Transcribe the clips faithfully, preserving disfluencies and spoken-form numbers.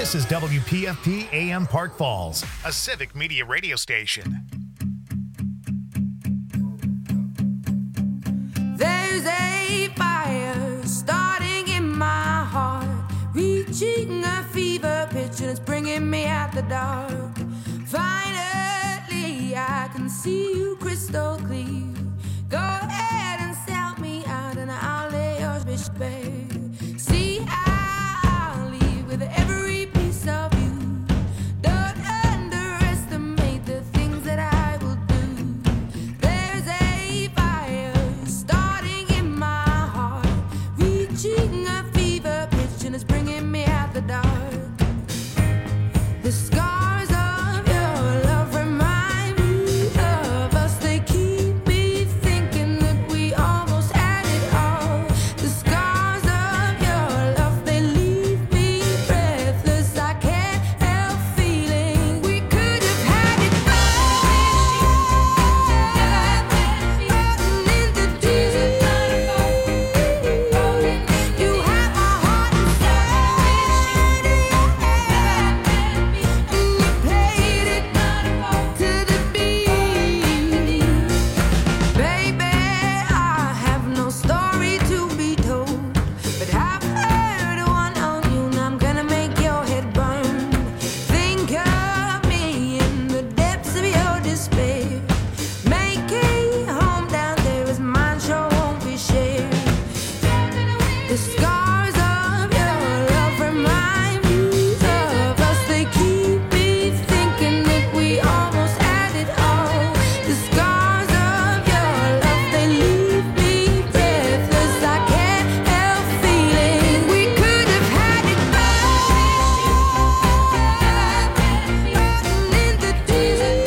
This is W P F P A M Park Falls, a civic media radio station. There's a fire starting in my heart, reaching a fever pitch and it's bringing me out the dark. Finally, I can see you crystal clear. Go ahead and sell me out and I'll lay yours bitch bare. See, I'll leave with every piece of you. Don't underestimate the things that I will do. There's a fire starting in my heart, reaching a fever pitch and it's bringing me out the dark. The scars of your love remind me of us. They keep me thinking that we almost had it all. The scars of your love, they leave me breathless. I can't help feeling we could have had it all. In the desert, you have my heart inside, and you played it to the beat. Baby, I have no story to be told, but I've heard one on you, and I'm gonna make your head burn. Think of me in the depths of your despair. Make a home down there as mine sure won't be shared. The scars of your love remind me of us. They keep me thinking that we almost had it all. The scars of your love, they leave me breathless. I can't help feeling we could have had it all. In the desert,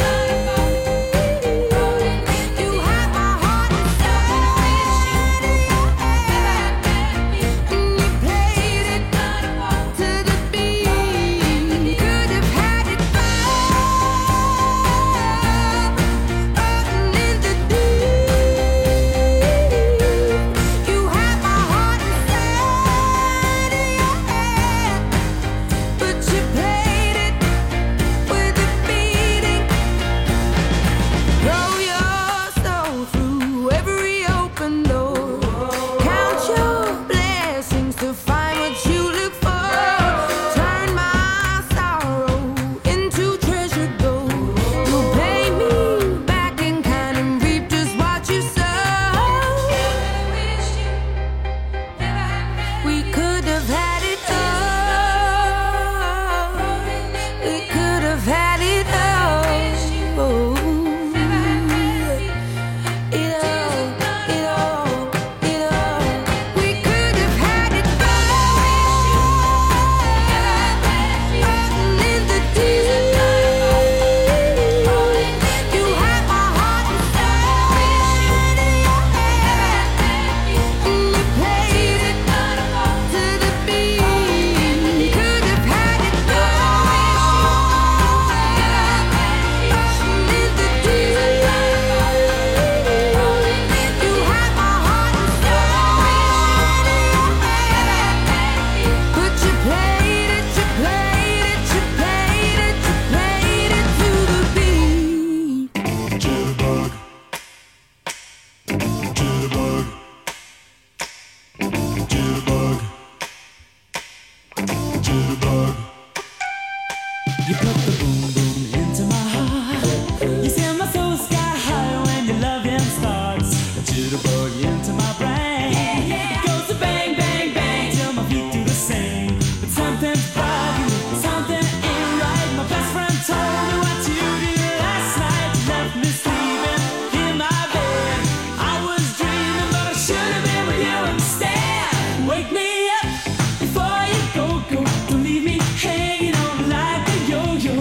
you have my heart inside, and you played it to the beat. Could have had it all. In the deep, you have my heart inside, but you played it with a beating. Roll your soul through every open door. Count your blessings to find what you look for. Turn my sorrow into treasure gold. You'll pay me back in kind and reap just what you sow. We could have had it all. We could have had it all. It all, it all, it all. We could have had it all. In the desert, you have my heart inside, and you played it to the beat. Could have had it all. In the desert, you have my heart inside, but you played it, you played it, you played it, you played it to the beat. Jitterbug. Jitterbug. Jitterbug. Jitterbug. You put the boom boom into my heart. You send my soul sky high when your loving starts. A jitterbug into my brain. It goes to bang bang bang till my feet do the same. But something's bugging, something ain't right. My best friend told me what you did last night. You left me sleeping in my bed. I was dreaming, but I should have been with you instead. Wake me up before you go go. Don't leave me hanging on like a yo-yo.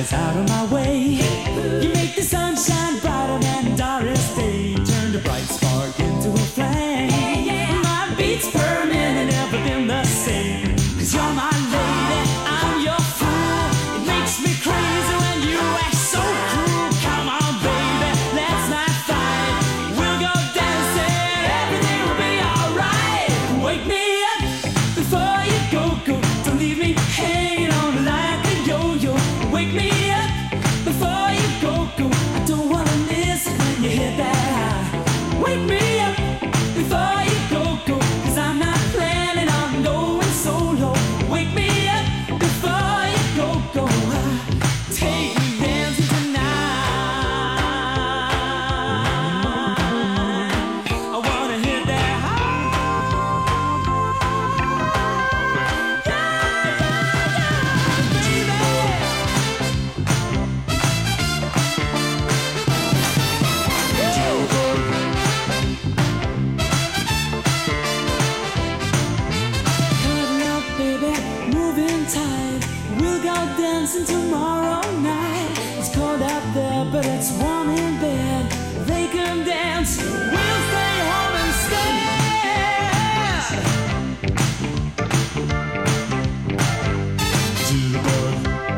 eyes out of my way. You make the sunshine brighter than Doris Day. Turn the bright spark into a flame. My beats per minute never been the same. Cause you're my lady, I'm your fool. It makes me crazy when you act so cruel. Come on, baby, let's not fight. We'll go dancing, everything will be alright. Wake me up before you go, go. Don't leave me hanging on like a yo-yo. Wake me up before you go, go. I don't wanna miss it when you hit that high. Wake me up before you go, go. Cause I'm not planning on going solo. Wake me up before you go, go. Take me dancing tonight. I wanna hit that high. Cuddle up, baby, moving tight. We'll go dancing tomorrow night. It's cold out there, but it's warm in bed. They can dance, we'll stay home instead. Jitterbug,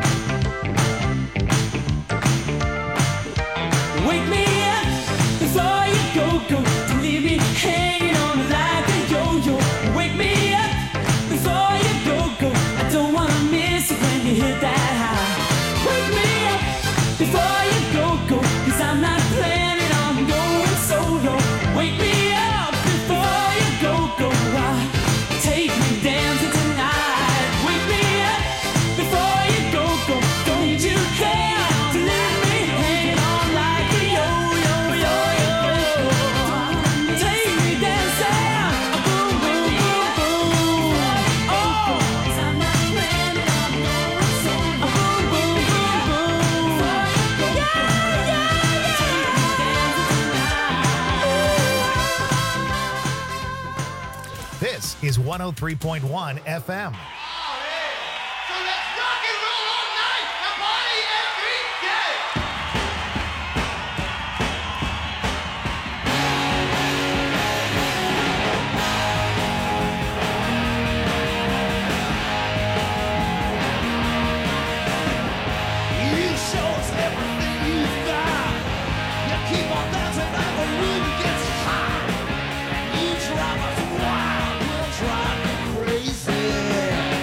Wake me up before you go, go. Don't leave me hanging on like a yo-yo. Wake me up before you go, go. I don't wanna miss it when you hit that high. Wake me up before you go, go. Cause I'm not planning on going solo. Wake me up before you go, go. Ah, take me dancing tonight. Wake me up before you go, go. Don't need you there to leave me hanging on like a yo-yo, yo-yo. Take me dancing, boom, boom, boom, boom. Oh, 'cause I'm not planning on going solo. Boom, boom, boom, boom. Yeah, yeah, yeah. This is one oh three point one F M. So let's rock and roll all night and party every day. You show us everything you've got. You keep on dancing and the room gets hot. You drive us wild, we'll drive you crazy.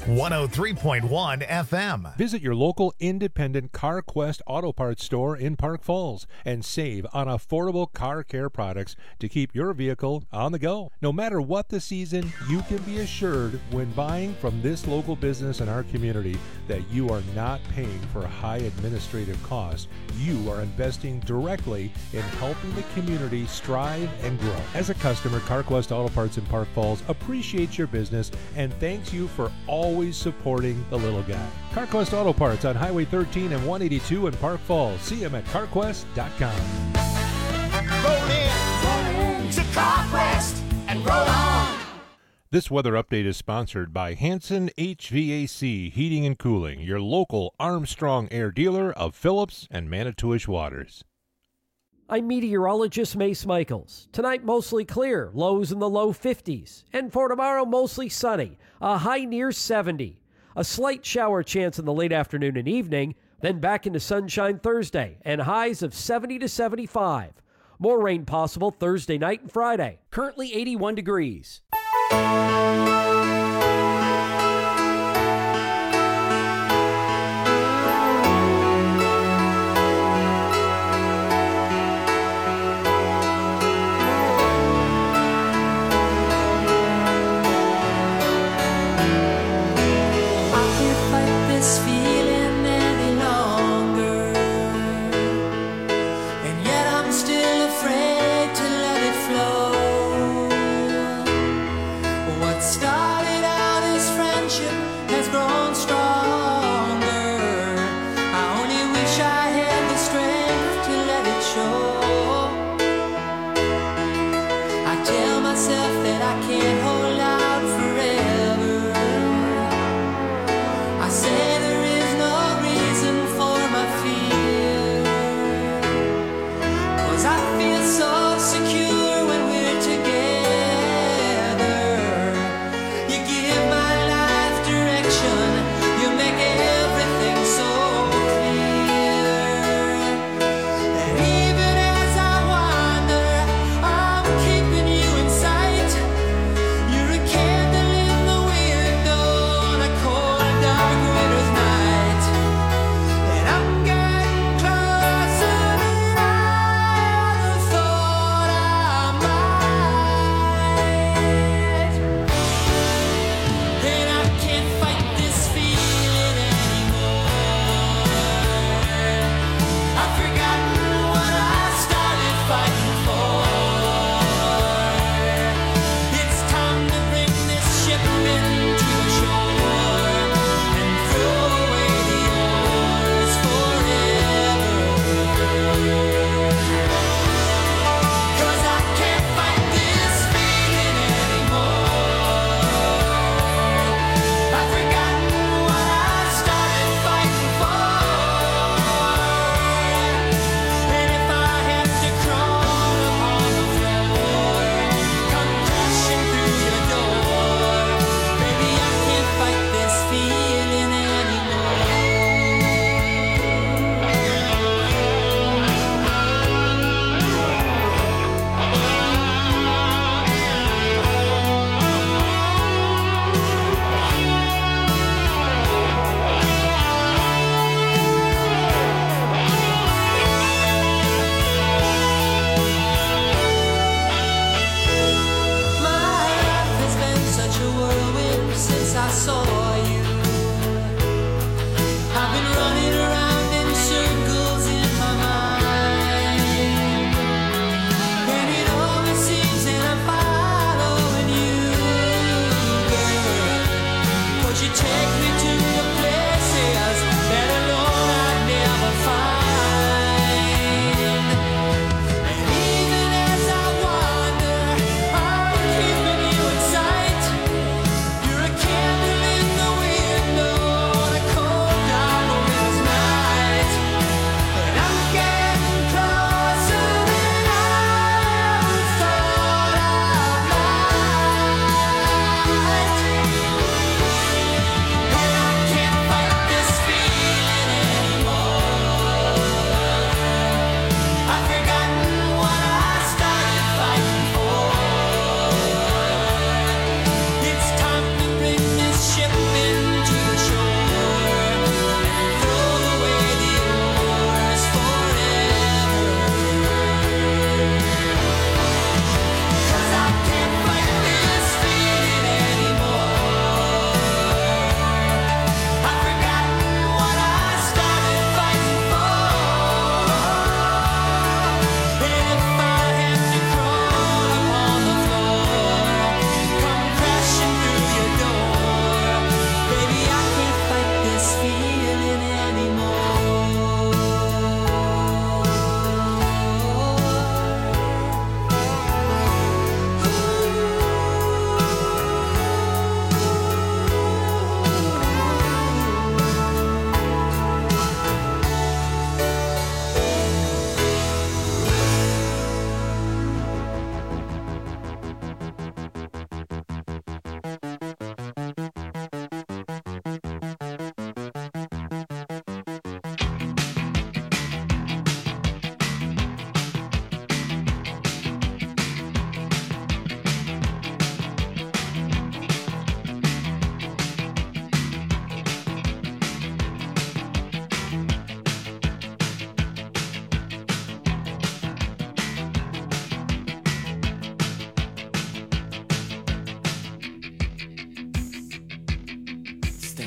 one oh three point one F M. Visit your local independent CarQuest Auto Parts store in Park Falls and save on affordable car care products to keep your vehicle on the go. No matter what the season, you can be assured when buying from this local business in our community that you are not paying for high administrative costs. You are investing directly in helping the community strive and grow. As a customer, CarQuest Auto Parts in Park Falls appreciates your business and thanks you for always supporting the little guy. CarQuest Auto Parts on Highway thirteen and one eighty-two in Park Falls. See them at carquest dot com. Roll in, roll in to CarQuest and roll on. This weather update is sponsored by Hanson H V A C Heating and Cooling, your local Armstrong Air dealer of Phillips and Manitowish Waters. I'm meteorologist Mace Michaels. Tonight, mostly clear, lows in the low fifties. And for tomorrow, mostly sunny, a high near seventy. A slight shower chance in the late afternoon and evening, then back into sunshine Thursday, and highs of seventy to seventy-five. More rain possible Thursday night and Friday. Currently eighty-one degrees. This feeling any longer, and yet I'm still afraid to let it flow. What started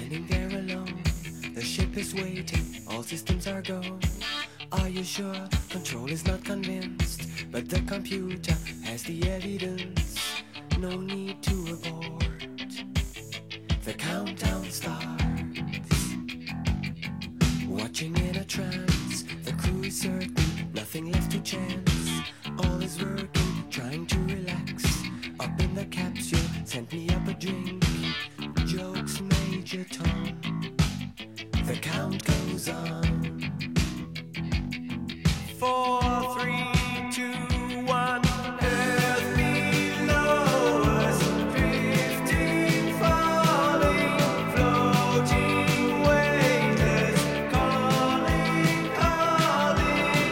Standing there alone, the ship is waiting, all systems are go. Are you sure? Control is not convinced, but the computer has the evidence. No need to abort. The countdown starts. Watching in a trance, the crew is certain, nothing left to chance. All is working, trying to relax. Up in the capsule, sent me up a drink. Jokes, Major Tom. The count goes on. Four, three, two, one. Earth below us, drifting, falling, floating, weightless, calling, calling.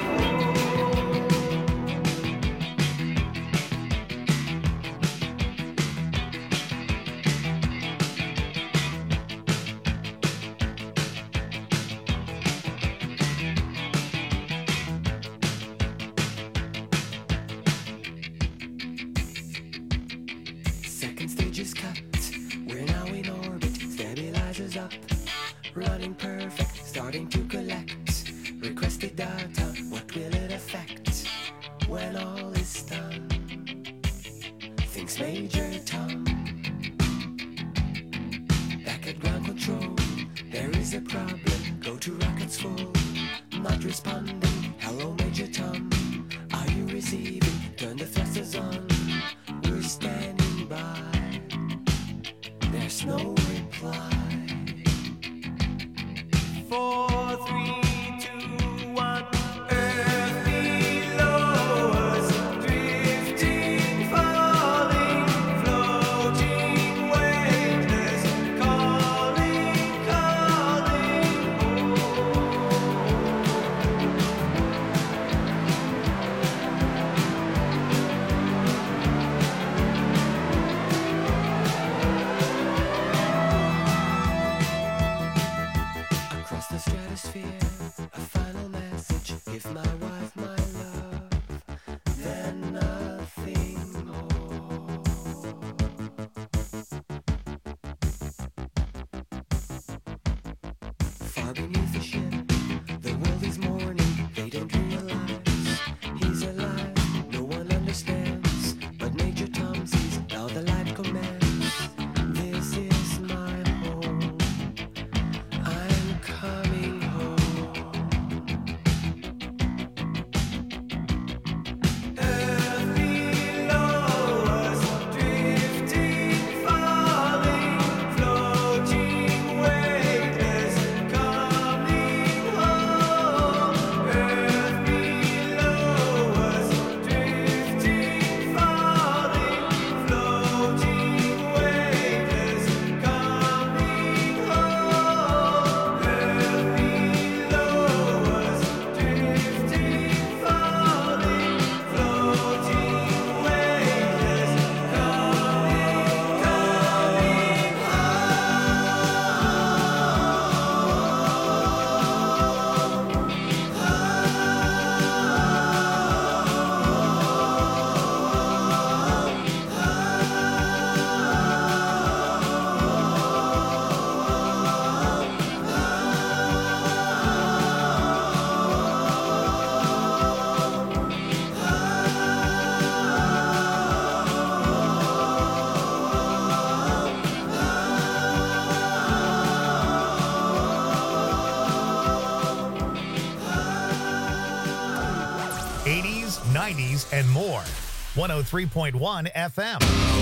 Second stage is cut. We're now in orbit. Stabilizers up. Running perfect. Starting to collect. Requested data. What will it affect when all is done? Thinks Major Tom. Back at ground control. There is a problem. Go to rockets full. Not responding. Hello, Major Tom. Are you receiving? Turn the thrusters on. We're standing by. There's no reply. Four, three, two, one. Earth below us, drifting, falling, floating, weightless, calling, calling. Across the stratosphere, a final message. Give my wife my love, then nothing more. Far beneath the ship, the world is mourning. They don't realize he's alive. No one understands, but Major Tom sees how the light commands. This is my home. I'm coming home. Earth below us, drifting, falling, floating, weightless, coming home. Earth below us, drifting, falling, floating, weightless, coming home. Earth below us, drifting, falling, floating, weightless, coming, eighties, nineties, and more. one oh three point one F M.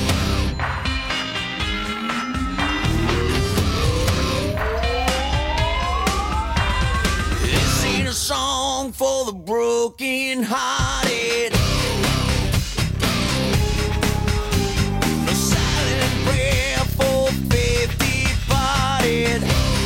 This ain't a song for the broken hearted. No silent prayer for faith departed.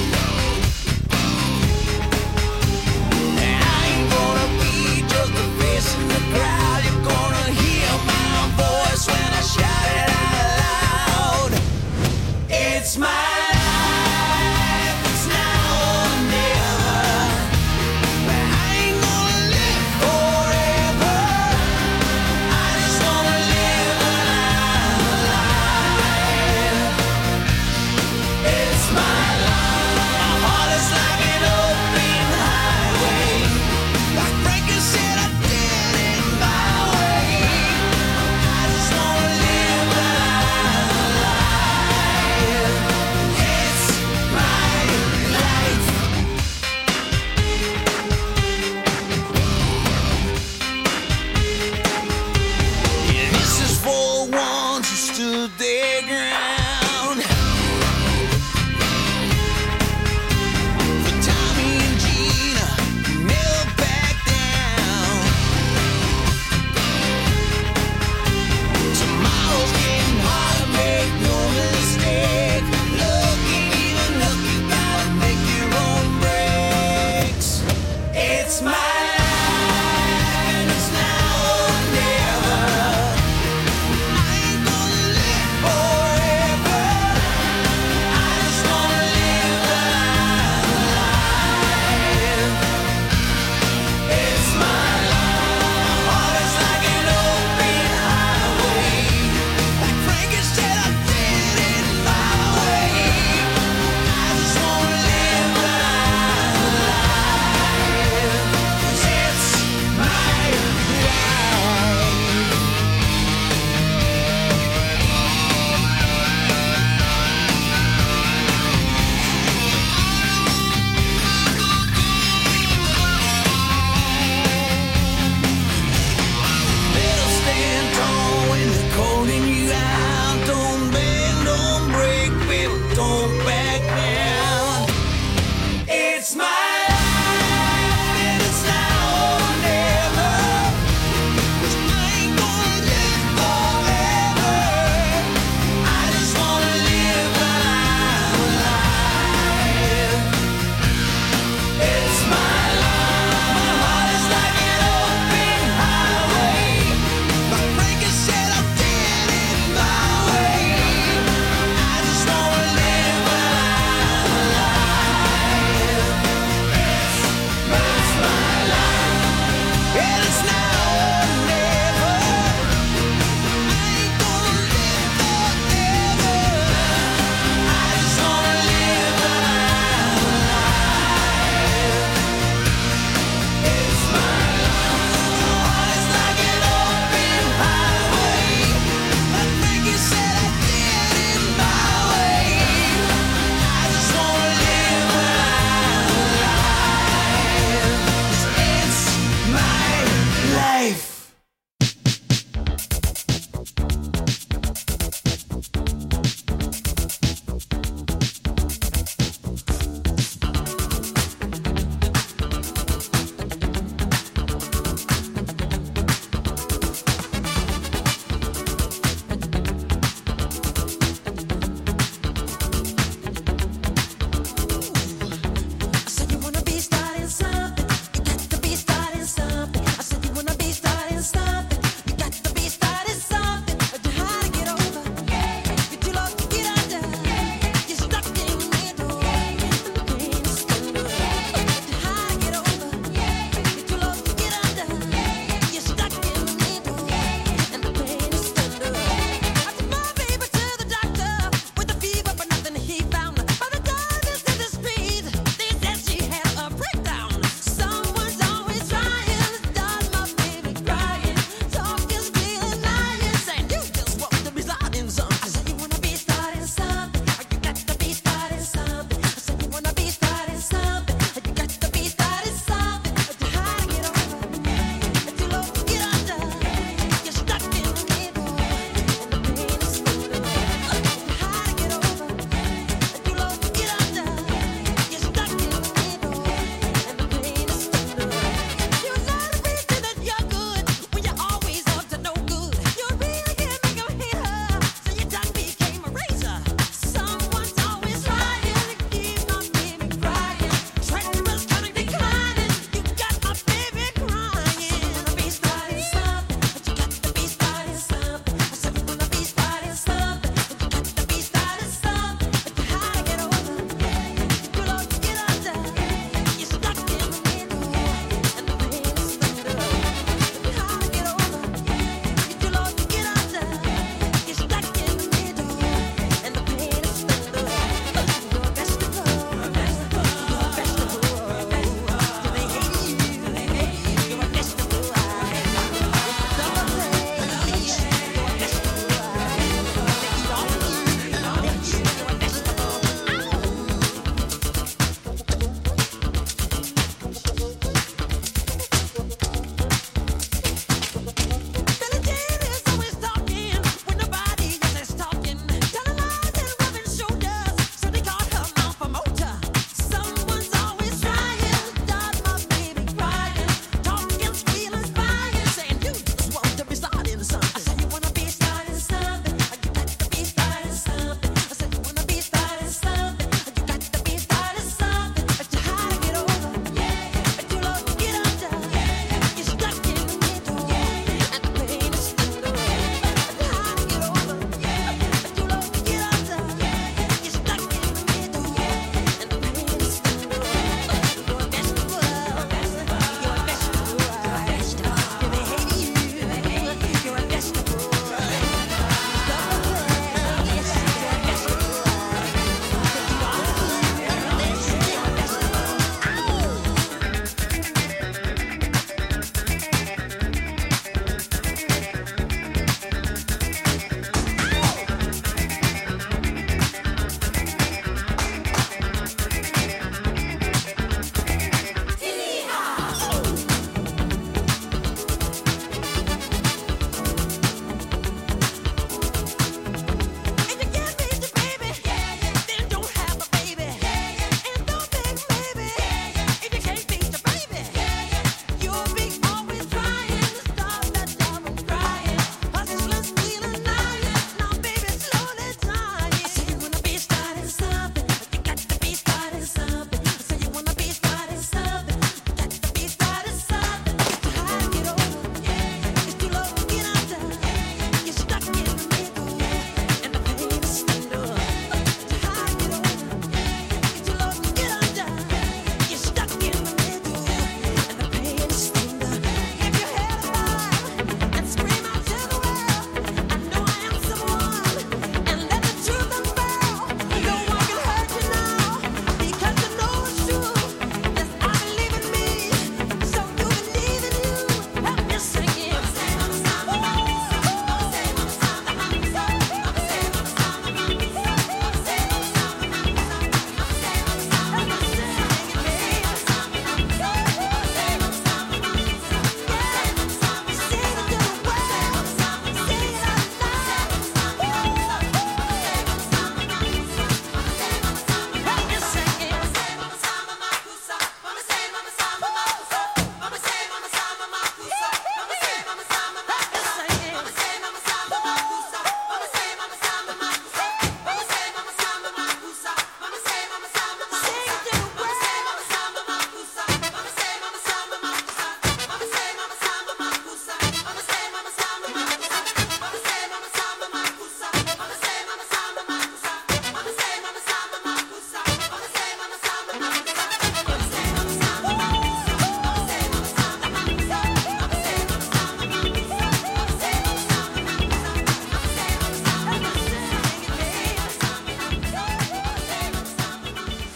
I ain't gonna be just a face in the crowd. You're gonna hear my voice when I shout it out loud. It's my life, it's now or never. I ain't gonna live forever.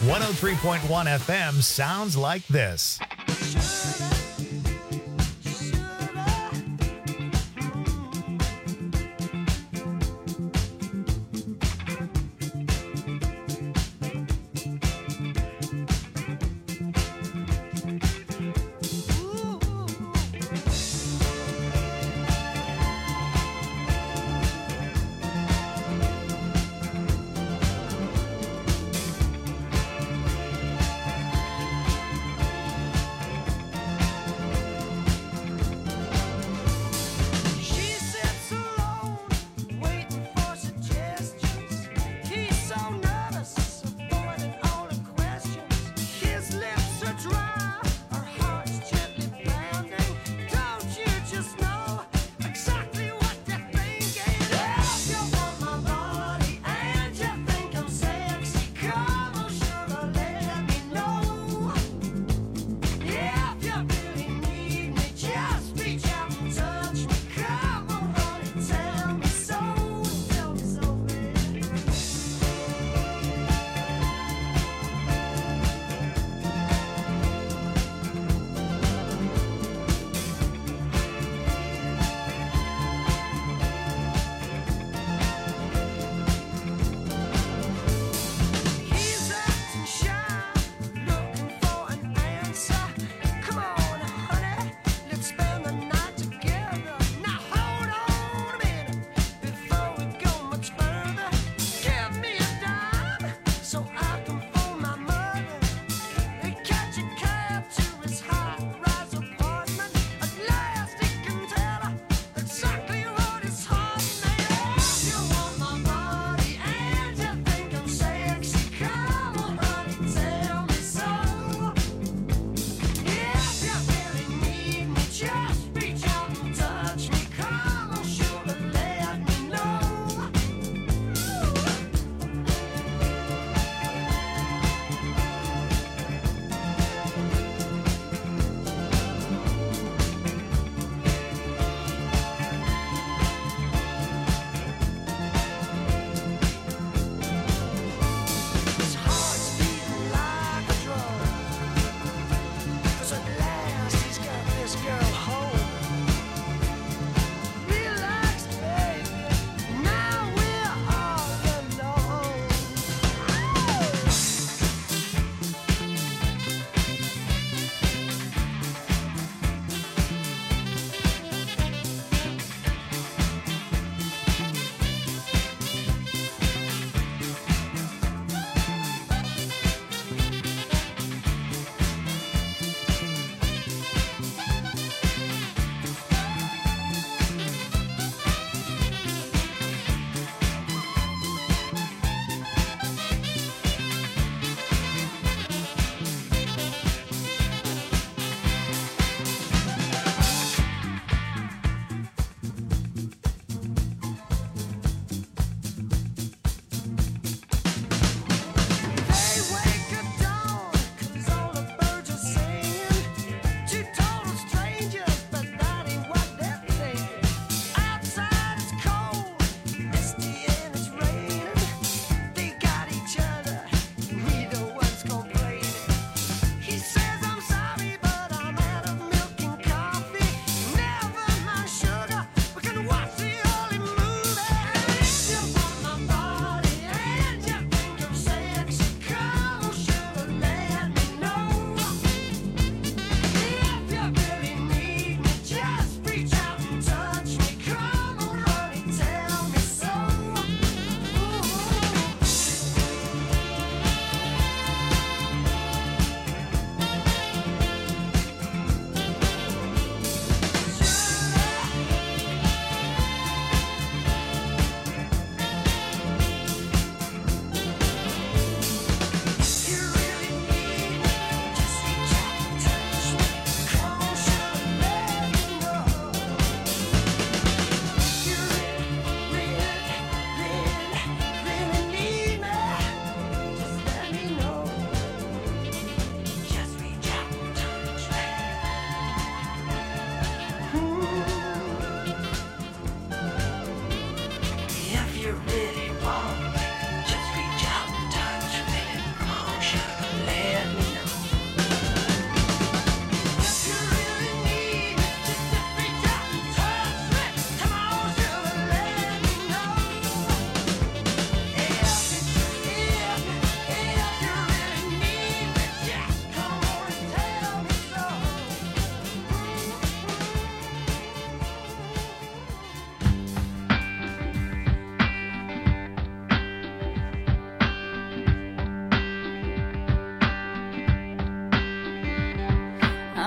one oh three point one F M sounds like this. She sits alone, waiting for suggestions. He's so nervous, avoiding all the questions. His lips are dry, her heart's gently pounding. Don't you just know exactly what they're thinking? If you want my body and you think I'm sexy, come on, sugar, let me know. If you really need me, just reach out and touch me. Come on, honey, tell me so, tell me so, baby. He's acting shy, looking for an answer. Come on, honey, let's spend the night together. Now hold on a minute before we go much further. Give me a dime so I can phone my mother and catch a cab to his high-rise apartment. At last he can tell her exactly what his heart made. If you want my body and you think I'm sexy, come on, honey, tell me so. If you really need me, just reach out and touch me. Come on, sugar, let me know.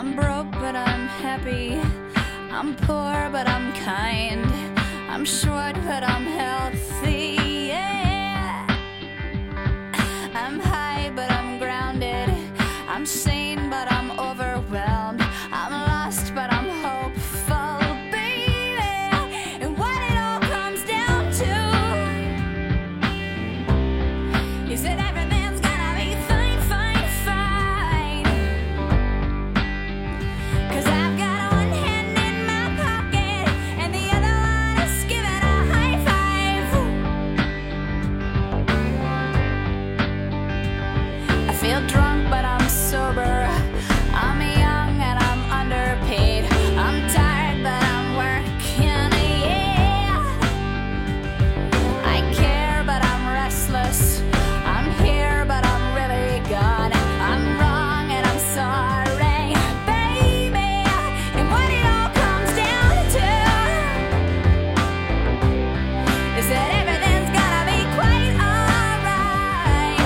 I'm broke, but I'm happy. I'm poor, but I'm kind. I'm short, but I'm healthy. Yeah. I'm high, but I'm grounded. I'm sane, but I'm overwhelmed. I'm lost, but I'm hopeful, baby. And what it all comes down to is that everything's gonna be fine, fine, fine. 'Cause I've got one hand in my pocket and the other one is giving a high five. I feel drunk, but I'm sober. I'm young and I'm underpaid. I'm tired, but I'm working, yeah. I care, but I'm restless. I'm here, but I'm really gone. I'm wrong and I'm sorry, baby. And what it all comes down to is that everything's gonna be quite alright.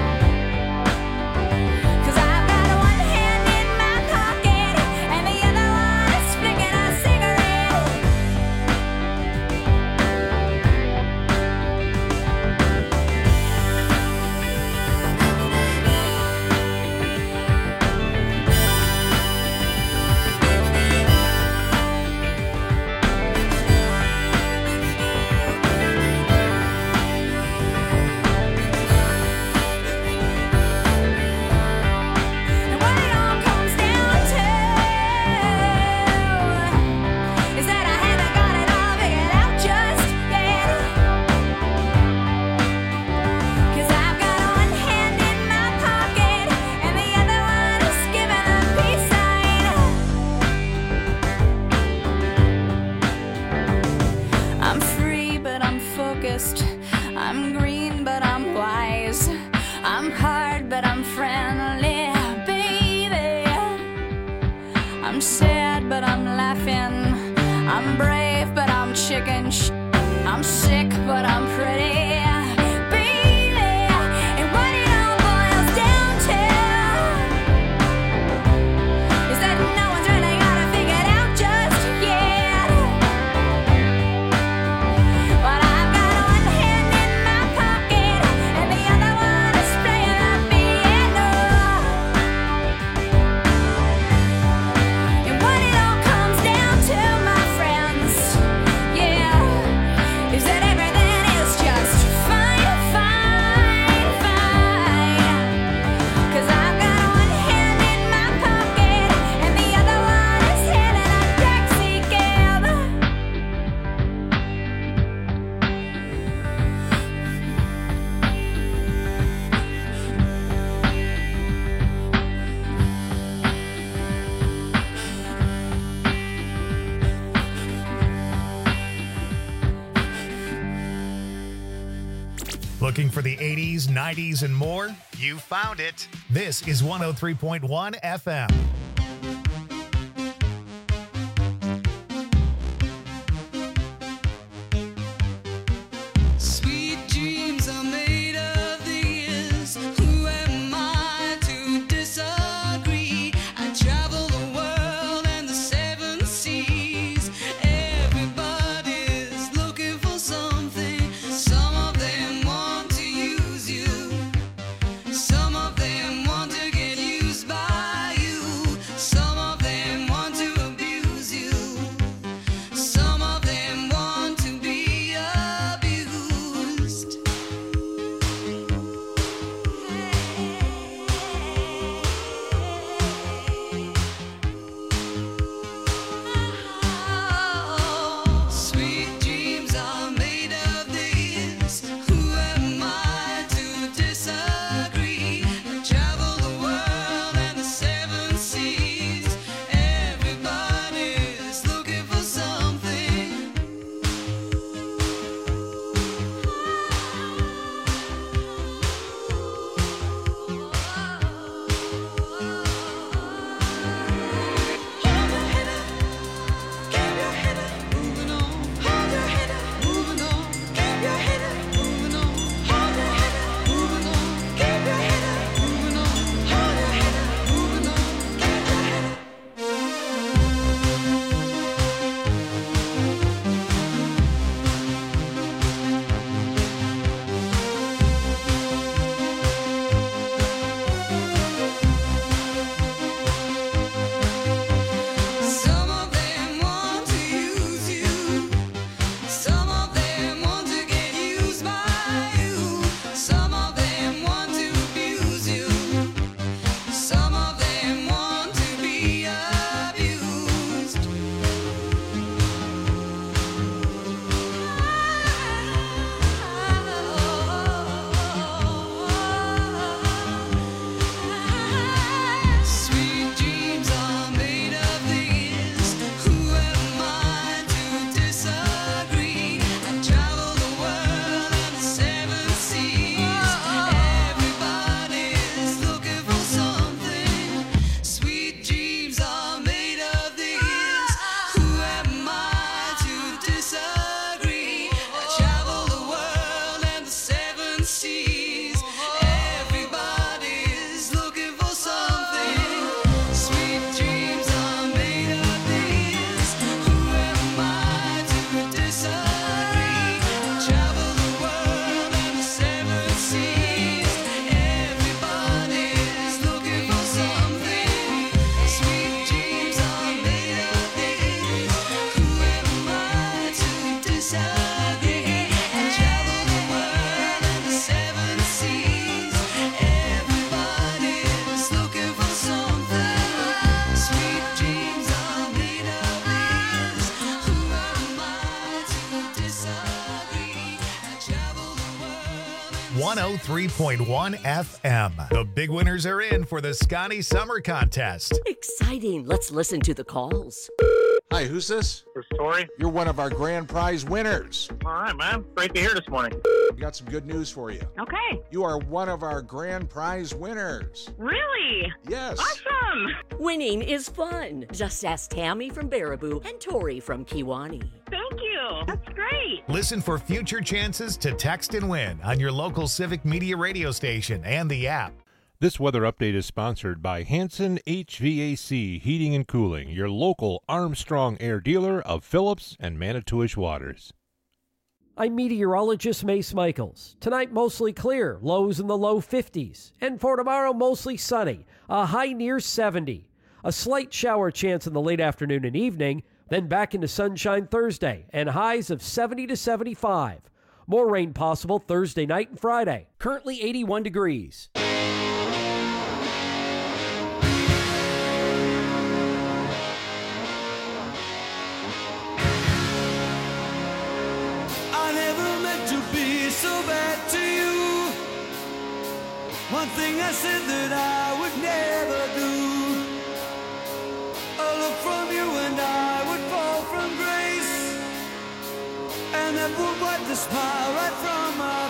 'Cause I've got one hand in my pocket and the other one is flicking a cigarette. And what it all comes down to is that I haven't got it all figured out just yet. 'Cause I've got one hand in my pocket and the other one is giving a peace sign. I'm free, but I'm focused. I'm green, but I'm wise. I'm hard, but I'm friendly, baby. I'm sad, but I'm laughing. I'm brave, but I'm chicken sh- I'm sick, but I'm pretty, baby. And what it all boils down to is that no one's really got it figured out just yet. But I've got one hand in my pocket and the other one is playing the piano. And what it all comes down to, my friends, yeah, is that everything is just fine, fine, fine. 'Cause I've got one hand in my pocket and the other one is hailing a taxi cab. Looking for the eighties, nineties, and more? You found it. This is one oh three point one F M. Sweet dreams are made of these. Who am I to disagree? I travel the world and the seven seas. Everybody's looking for something. Some of them want to use you. Some of them want to get used by you. one oh three point one F M. The big winners are in for the Scotty Summer Contest. Exciting. Let's listen to the calls. Hi, who's this? This is Tori. You're one of our grand prize winners. All right, man. Great to hear this morning. We got some good news for you. Okay. You are one of our grand prize winners. Really? Yes. Awesome. Winning is fun. Just ask Tammy from Baraboo and Tori from Kiwani. Thank you. That's great. Listen for future chances to text and win on your local Civic Media radio station and the app. This weather update is sponsored by Hanson H V A C Heating and Cooling, your local Armstrong Air dealer of Phillips and Manitowish Waters. I'm meteorologist Mace Michaels. Tonight, mostly clear, lows in the low fifties. And for tomorrow, mostly sunny, a high near seventy. A slight shower chance in the late afternoon and evening, then back into sunshine Thursday, and highs of seventy to seventy-five. More rain possible Thursday night and Friday. Currently eighty-one degrees. I never meant to be so bad to you. One thing I said that I would never do. A look from you and I would fall from grace, and that would wipe the smile right from my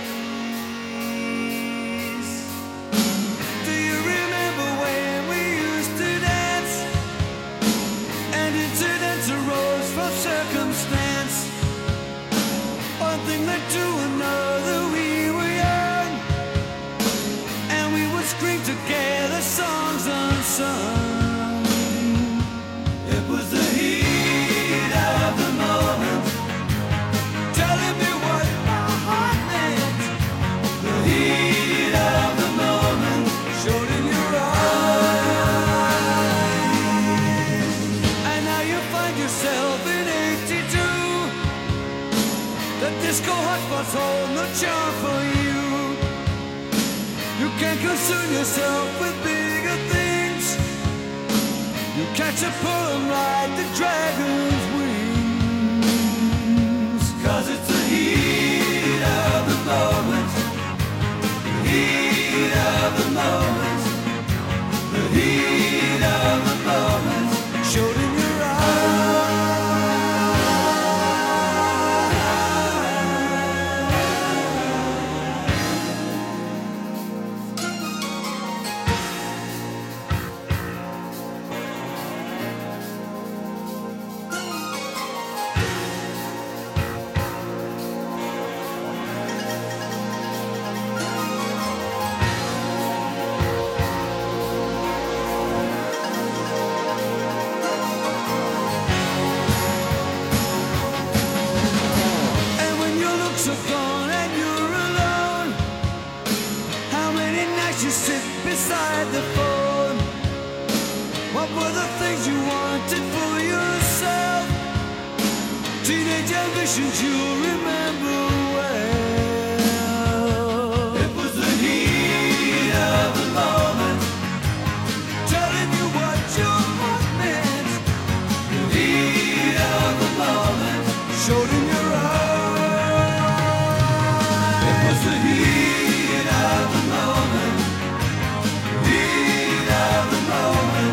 face. Do you remember when we used to dance, and incidents arose from circumstance? One thing led to another, we were young, and we would scream together songs unsung. It was the heat of the moment, telling me what my heart meant. The heat of the moment showed in your eyes, and now you find yourself in eighty-two. The disco hotspots hold no charm for you. You can't concern yourself with bigger things. You catch a poem like the dragon's wings. Cause it's the heat of the moment. The heat of the moment. The heat of the moment showed in your eyes. And when your looks are gone and you're alone, how many nights you sit beside the phone? What were the things you wanted for yourself? Teenage ambitions you remember well. It was the heat of the moment, telling you what your heart meant. The heat of the moment showed in your eyes. It was the heat of the moment, heat of the moment,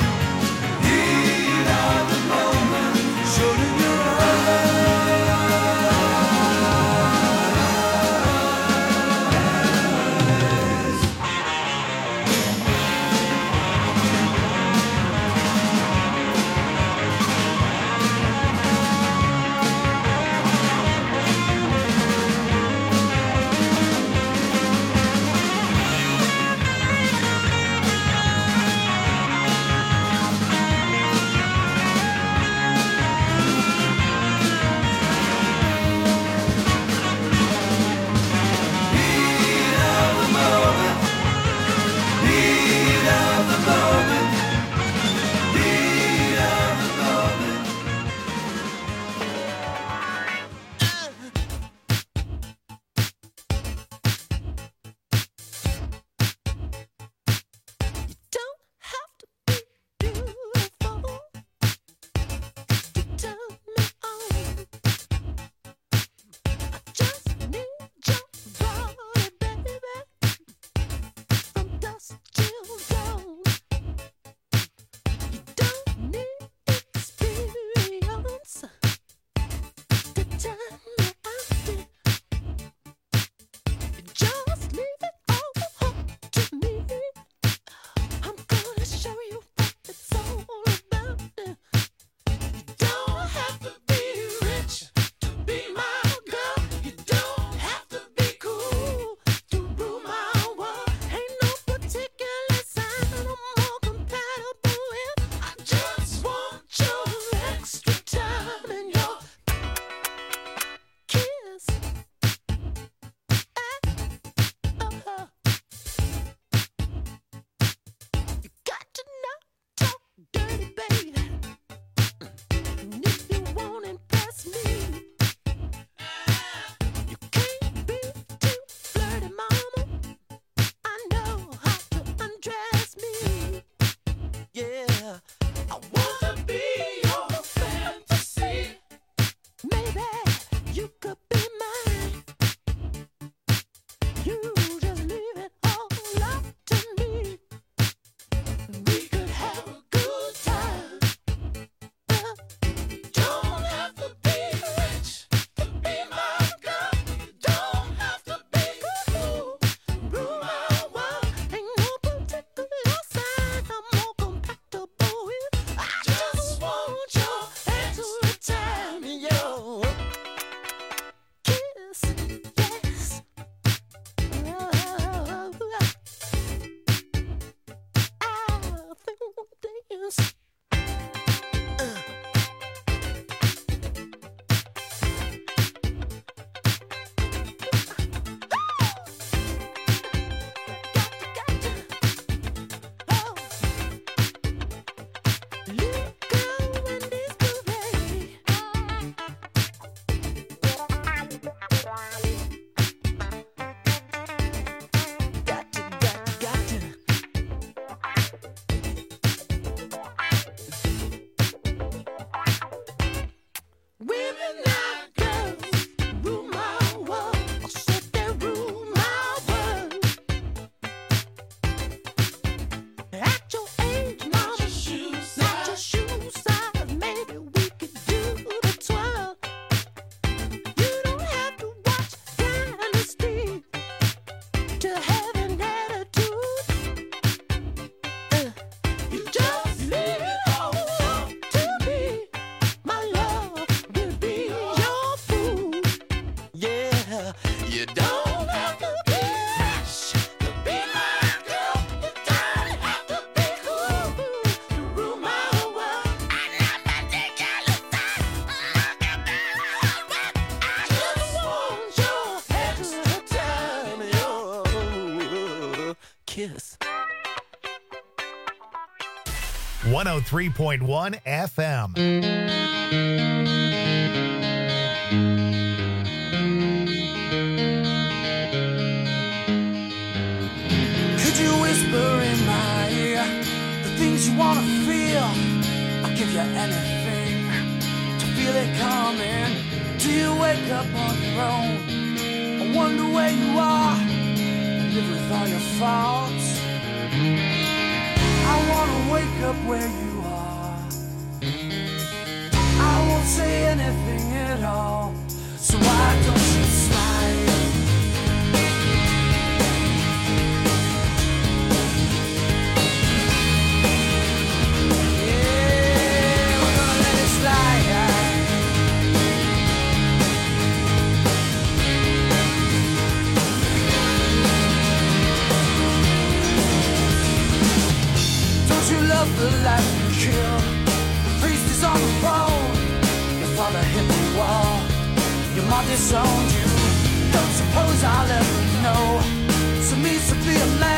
heat of the moment showed in your eyes. one oh three point one F M. Could you whisper in my ear the things you wanna feel? I'll give you anything to feel it coming. Do you wake up on your own? I wonder where you are and live with all your faults. I wanna wake up where you are. I won't say anything at all. So why don't you smile? Love the life you kill. The priest is on the phone. Your father hit the wall. Your mom disowned you. Don't suppose I'll ever know. So means to be a man.